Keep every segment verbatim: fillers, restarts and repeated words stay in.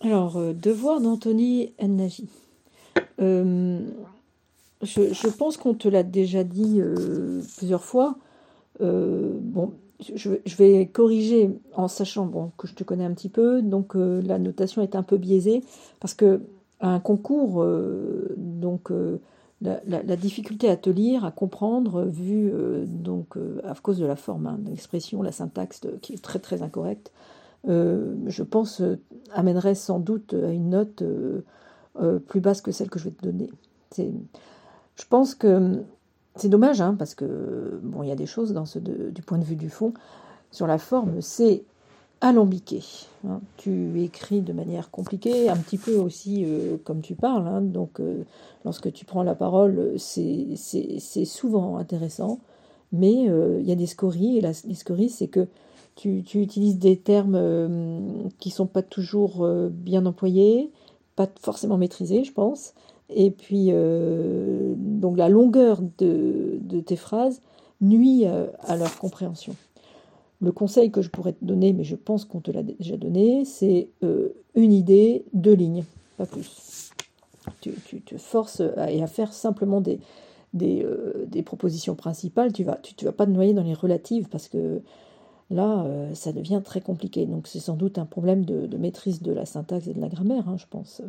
Alors, euh, Devoir d'Anthony Nagy. Euh, je, je pense qu'on te l'a déjà dit euh, plusieurs fois. Euh, bon, je, je vais corriger en sachant bon, que je te connais un petit peu. Donc, euh, la notation est un peu biaisée parce que à un concours, euh, donc euh, la, la- la difficulté à te lire, à comprendre, vu euh, donc euh, à cause de la forme, hein, de l'expression, la syntaxe de- qui est très très incorrecte, euh, je pense, euh, amènerait sans doute à une note euh, euh, plus basse que celle que je vais te donner. C'est, je pense que c'est dommage, hein, parce que bon, il y a des choses dans ce de- du point de vue du fond. Sur la forme, c'est alambiqué, hein. Tu écris de manière compliquée, un petit peu aussi euh, comme tu parles, hein. Donc, euh, lorsque tu prends la parole, c'est, c'est, c'est souvent intéressant, mais euh, il y a des scories, et la, les scories, c'est que tu, tu utilises des termes euh, qui sont pas toujours euh, bien employés, pas forcément maîtrisés, je pense. Et puis, euh, donc la longueur de, de tes phrases nuit euh, à leur compréhension. Le conseil que je pourrais te donner, mais je pense qu'on te l'a déjà donné, c'est euh, une idée, deux lignes, pas plus. Tu, tu te forces à, et à faire simplement des, des, euh, des propositions principales. Tu vas, tu, tu vas pas te noyer dans les relatives parce que là, euh, ça devient très compliqué. Donc c'est sans doute un problème de, de maîtrise de la syntaxe et de la grammaire, hein, je pense.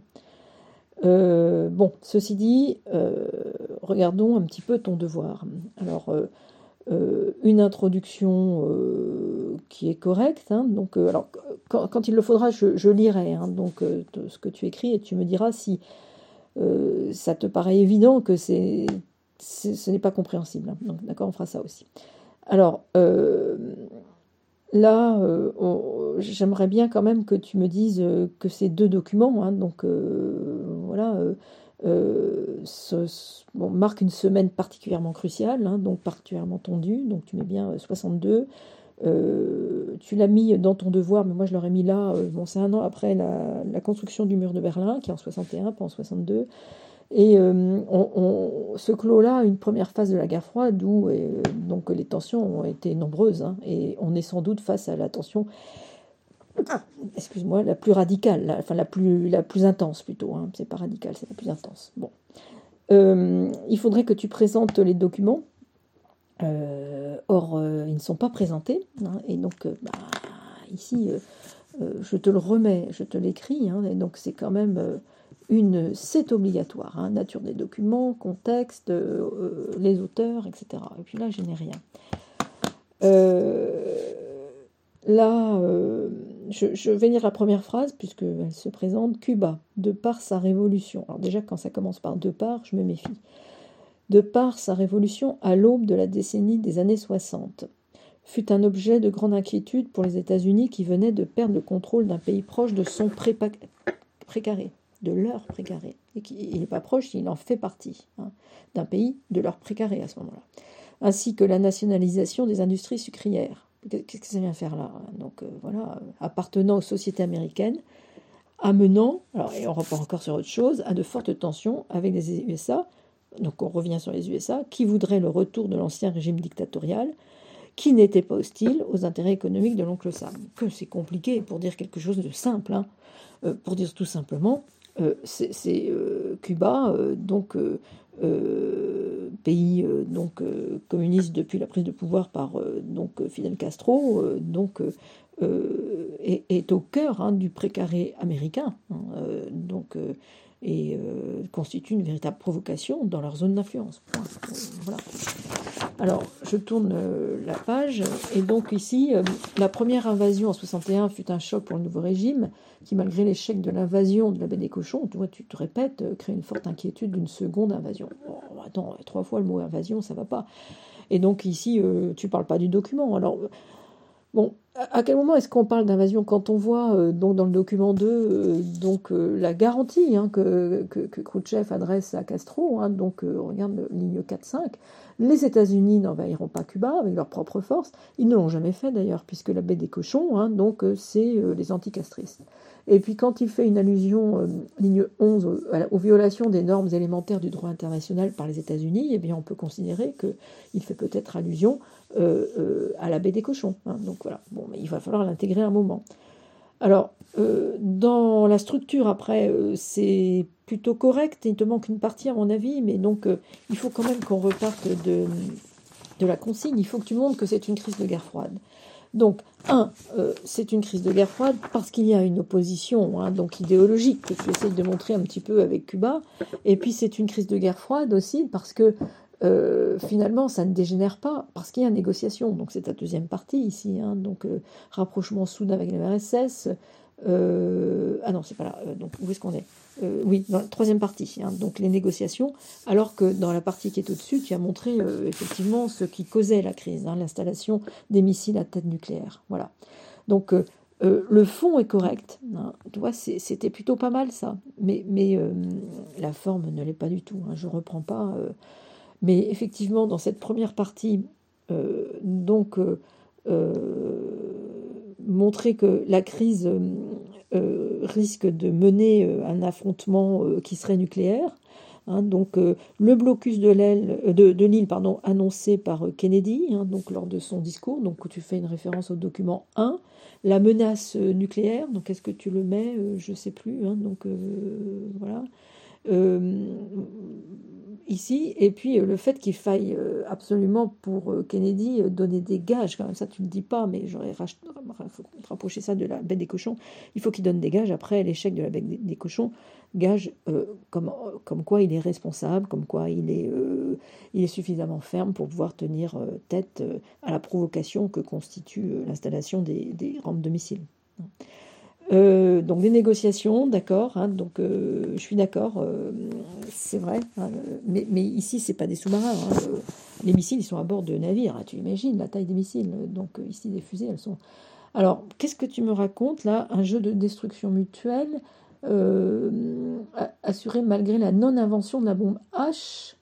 Euh, bon, ceci dit, euh, regardons un petit peu ton devoir. Alors, euh, euh, une introduction euh, qui est correcte, hein, donc, euh, alors, quand, quand il le faudra, je, je lirai, hein, donc, euh, ce que tu écris et tu me diras si euh, ça te paraît évident que c'est, c'est- ce n'est pas compréhensible, hein. Donc, d'accord, on fera ça aussi. Alors, euh, là, euh, on- j'aimerais bien quand même que tu me dises euh, que ces deux documents, hein, donc euh, voilà, euh, euh, ce- ce- bon, marquent une semaine particulièrement cruciale, hein, donc particulièrement tendue, donc tu mets bien euh, soixante-deux. Euh, tu l'as mis dans ton devoir, mais moi je l'aurais mis là, euh, bon, c'est un an après la, la construction du mur de Berlin, qui est en soixante et un, pas en soixante-deux. Et euh, on, on- ce clos-là a une première phase de la guerre froide où euh, donc, les tensions ont été nombreuses, hein, et on est sans doute face à la tension, excuse-moi, la plus radicale, la, enfin la plus, la plus intense plutôt, hein. C'est pas radical, c'est la plus intense. Bon. Euh, il faudrait que tu présentes les documents. Euh, or, euh, ils ne sont pas présentés, hein, et donc euh, bah, ici, euh, euh, je te le remets, je te l'écris, hein, et donc c'est quand même euh, une, c'est obligatoire, hein, nature des documents, contexte, euh, euh, les auteurs, et cetera. Et puis là, je n'ai rien. Euh, là, euh, je, je vais lire la première phrase puisqu'elle se présente. Cuba, de par sa révolution. Alors déjà, quand ça commence par de par, je me méfie. De par sa révolution à l'aube de la décennie des années soixante, fut un objet de grande inquiétude pour les États-Unis qui venaient de perdre le contrôle d'un pays proche de son prépa- précaré, de leur précaré. Et qui, il n'est pas proche, il en fait partie, hein, d'un pays de leur précaré à ce moment-là. Ainsi que la nationalisation des industries sucrières. Qu'est-ce que ça vient faire là? Donc euh, voilà, appartenant aux sociétés américaines, amenant, alors, et on repart encore sur autre chose, à de fortes tensions avec les U S A. Donc on revient sur les U S A, qui voudraient le retour de l'ancien régime dictatorial, qui n'était pas hostile aux intérêts économiques de l'oncle Sam. Que c'est compliqué pour dire quelque chose de simple, hein. Euh, pour dire tout simplement, euh, c'est c'est, euh, Cuba, euh, donc euh, euh, pays euh, donc euh, communiste depuis la prise de pouvoir par euh, donc Fidel Castro, euh, donc euh, euh, est, est au cœur, hein, du précaré américain, hein, euh, donc euh, et euh, constitue une véritable provocation dans leur zone d'influence. Point. Euh, voilà. Alors, je tourne euh, la page, et donc ici, euh, la première invasion en soixante et un fut un choc pour le nouveau régime, qui, malgré l'échec de l'invasion de la baie des Cochons, tu vois, tu te répètes, euh, crée une forte inquiétude d'une seconde invasion. Oh, attends, trois fois le mot invasion, ça va pas. Et donc ici, euh, tu parles pas du document. Alors, bon, à quel moment est-ce qu'on parle d'invasion? Quand on voit euh, donc dans le document deux euh, donc, euh, la garantie, hein, que, que, que Khrouchtchev adresse à Castro, hein, donc euh, on regarde ligne quatre cinq, les États-Unis n'envahiront pas Cuba avec leurs propres forces. Ils ne l'ont jamais fait d'ailleurs, puisque la baie des Cochons, hein, donc euh, c'est euh, les anticastristes. Et puis quand il fait une allusion, euh, ligne onze, aux, aux violations des normes élémentaires du droit international par les États-Unis, eh bien on peut considérer qu'il fait peut-être allusion euh, euh, à la baie des Cochons, hein. Donc voilà, bon, mais il va falloir l'intégrer un moment. Alors, euh, dans la structure, après, euh, c'est plutôt correct. Il te manque une partie, à mon avis, mais donc, euh, il faut quand même qu'on reparte de, de la consigne. Il faut que tu montres que c'est une crise de guerre froide. Donc, un, euh, c'est une crise de guerre froide parce qu'il y a une opposition, hein, donc idéologique, que tu essayes de montrer un petit peu avec Cuba. Et puis, c'est une crise de guerre froide aussi parce que euh, finalement, ça ne dégénère pas parce qu'il y a négociation. Donc, c'est ta deuxième partie ici. Hein, donc, euh, rapprochement soudain avec l'U R S S. Euh, ah non, c'est pas là. Euh, donc, où est-ce qu'on est, euh, Oui, dans la troisième partie. Hein, donc, les négociations. Alors que dans la partie qui est au-dessus, tu as montré euh, effectivement ce qui causait la crise, hein, l'installation des missiles à tête nucléaire. Voilà. Donc, euh, euh, le fond est correct. Hein, tu vois, c'était plutôt pas mal ça. Mais, mais euh, la forme ne l'est pas du tout. Hein, je ne reprends pas. Euh, mais effectivement, dans cette première partie, euh, donc, euh, euh, montrer que la crise euh, risque de mener euh, un affrontement euh, qui serait nucléaire. Hein, donc euh, le blocus de l'île, euh, de, de l'île pardon, annoncé par euh, Kennedy, hein, donc lors de son discours, donc où tu fais une référence au document un, la menace euh, nucléaire, donc est-ce que tu le mets, euh, je ne sais plus, hein, donc euh, voilà. Euh, ici, et puis euh, le fait qu'il faille euh, absolument pour euh, Kennedy euh, donner des gages, quand même ça tu ne le dis pas, mais j'aurais rach- faut rapprocher ça de la bête des cochons, il faut qu'il donne des gages après l'échec de la bête des, des cochons, gages euh, comme, comme quoi il est responsable, comme quoi il est, euh, il est suffisamment ferme pour pouvoir tenir euh, tête euh, à la provocation que constitue euh, l'installation des, des rampes de missiles. Euh, donc des négociations, d'accord, hein, donc euh, je suis d'accord, euh, c'est vrai, hein, mais, mais ici c'est pas des sous-marins, hein, euh, les missiles ils sont à bord de navires, hein, tu imagines la taille des missiles, donc euh, ici des fusées elles sont... Alors qu'est-ce que tu me racontes là, un jeu de destruction mutuelle euh, assuré malgré la non-invention de la bombe H,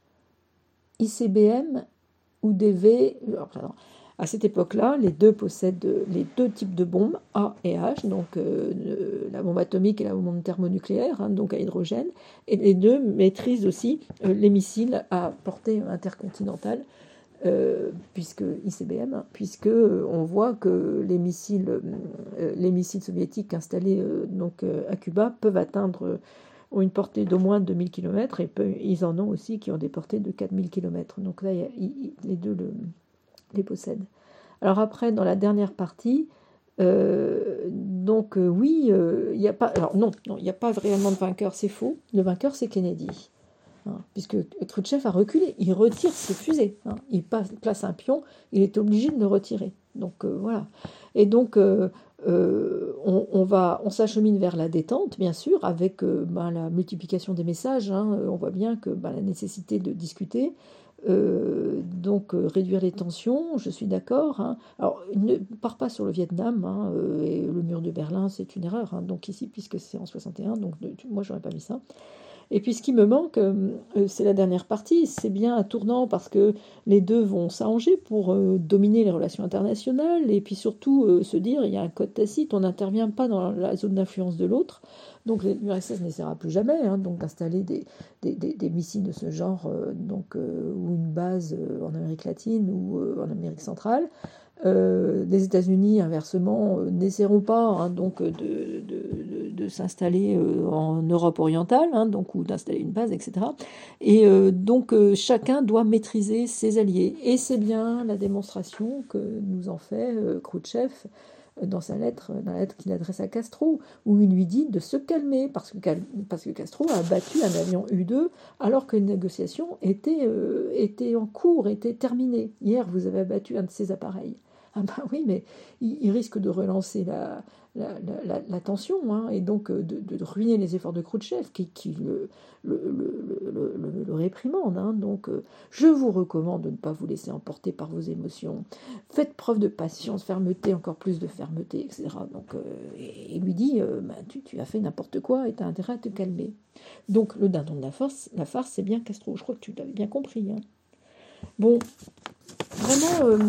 I C B M ou D V, alors, pardon. À cette époque-là, les deux possèdent les deux types de bombes, A et H, donc euh, la bombe atomique et la bombe thermonucléaire, hein, donc à hydrogène, et les deux maîtrisent aussi euh, les missiles à portée intercontinentale, euh, puisque I C B M, hein, puisque euh, on voit que les missiles, euh, les missiles soviétiques installés euh, donc euh, à Cuba peuvent atteindre euh, ont une portée d'au moins deux mille kilomètres, et peu, ils en ont aussi qui ont des portées de quatre mille kilomètres. Donc là, y a, y, les deux le, les possèdent. Alors après, dans la dernière partie, euh, donc euh, oui, il euh, n'y a pas... Alors non, il n'y a pas réellement de vainqueur, c'est faux. Le vainqueur, c'est Kennedy. Hein, puisque Khrouchtchev a reculé, il retire ses fusées. Hein, il passe, place un pion, il est obligé de le retirer. Donc euh, voilà. Et donc... Euh, Euh, on, on, va, on s'achemine vers la détente, bien sûr, avec euh, ben, la multiplication des messages. Hein, on voit bien que ben, la nécessité de discuter, euh, donc euh, réduire les tensions, je suis d'accord. Hein. Alors, ne part pas sur le Vietnam, hein, euh, et le mur de Berlin, c'est une erreur. Hein, donc ici, puisque c'est en soixante et un, donc de, moi, j'aurais pas mis ça. Et puis ce qui me manque, euh, c'est la dernière partie, c'est bien un tournant parce que les deux vont s'arranger pour euh, dominer les relations internationales et puis surtout euh, se dire, il y a un code tacite, on n'intervient pas dans la zone d'influence de l'autre, donc l'U R S S n'essaiera plus jamais hein, donc d'installer des, des, des, des missiles de ce genre, euh, donc, euh, ou une base euh, en Amérique latine ou euh, en Amérique centrale. Euh, les États-Unis, inversement, euh, n'essaieront pas hein, donc de, de, de, de s'installer euh, en Europe orientale, hein, donc ou d'installer une base, et cetera. Et euh, donc euh, chacun doit maîtriser ses alliés. Et c'est bien la démonstration que nous en fait euh, Khrouchtchev dans sa lettre, dans la lettre qu'il adresse à Castro, où il lui dit de se calmer parce que, parce que Castro a abattu un avion U deux alors que les négociations étaient, euh, étaient en cours, étaient terminées. Hier, vous avez abattu un de ces appareils. Ah ben oui, mais il, il risque de relancer la, la, la, la tension, hein, et donc de, de ruiner les efforts de Khrouchtchev, qui, qui le, le, le, le, le, le réprimande. Hein. Donc, euh, je vous recommande de ne pas vous laisser emporter par vos émotions. Faites preuve de patience, fermeté, encore plus de fermeté, et cetera. Donc, euh, et il lui dit, euh, bah, tu, tu as fait n'importe quoi et tu as intérêt à te calmer. Donc, le dindon de la farce, la farce, c'est bien Castro. Je crois que tu l'avais bien compris. Hein. Bon, vraiment... Euh,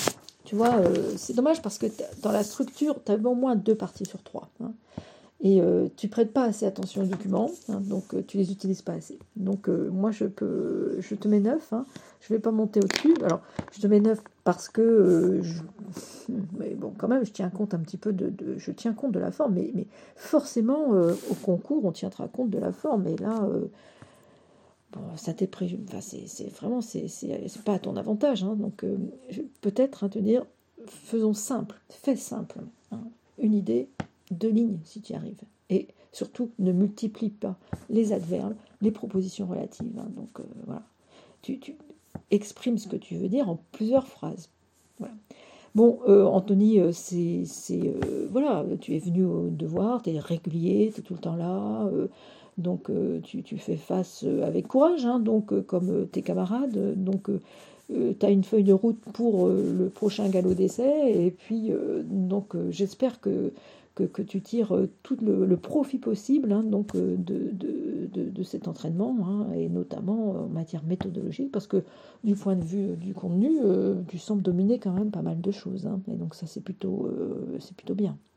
Tu vois, euh, c'est dommage parce que dans la structure, tu as au moins deux parties sur trois. Hein, et euh, tu prêtes pas assez attention aux documents, hein, donc euh, tu les utilises pas assez. Donc euh, moi, je peux, je te mets neuf. Hein, je vais pas monter au-dessus. Alors, je te mets neuf parce que euh, je, mais bon, quand même, je tiens compte un petit peu de, de je tiens compte de la forme, mais, mais forcément, euh, au concours, on tiendra compte de la forme. Et là, euh, bon, ça t'est prévu. Enfin, c'est c'est vraiment, c'est c'est c'est pas à ton avantage. Hein. Donc, euh, je- peut-être hein, te dire, faisons simple, fais simple. Hein. Une idée, deux lignes si tu y arrives. Et surtout, ne multiplie pas les adverbes, les propositions relatives. Hein. Donc, euh, voilà. Tu, tu exprimes ce que tu veux dire en plusieurs phrases. Voilà. Bon, euh, Anthony, euh, c'est, c'est, euh, voilà, tu es venu au devoir, tu es régulier, tu es tout le temps là, euh, donc euh, tu, tu fais face euh, avec courage, hein, donc euh, comme euh, tes camarades, euh, donc tu as une feuille de route pour euh, le prochain galop d'essai, et puis euh, donc euh, j'espère que, que, que tu tires euh, tout le, le profit possible hein, donc, euh, de, de, de, de cet entraînement, hein, et notamment en matière méthodologique, parce que du point de vue du contenu, euh, tu sembles dominer quand même pas mal de choses. Hein, et donc ça, c'est plutôt, euh, c'est plutôt bien.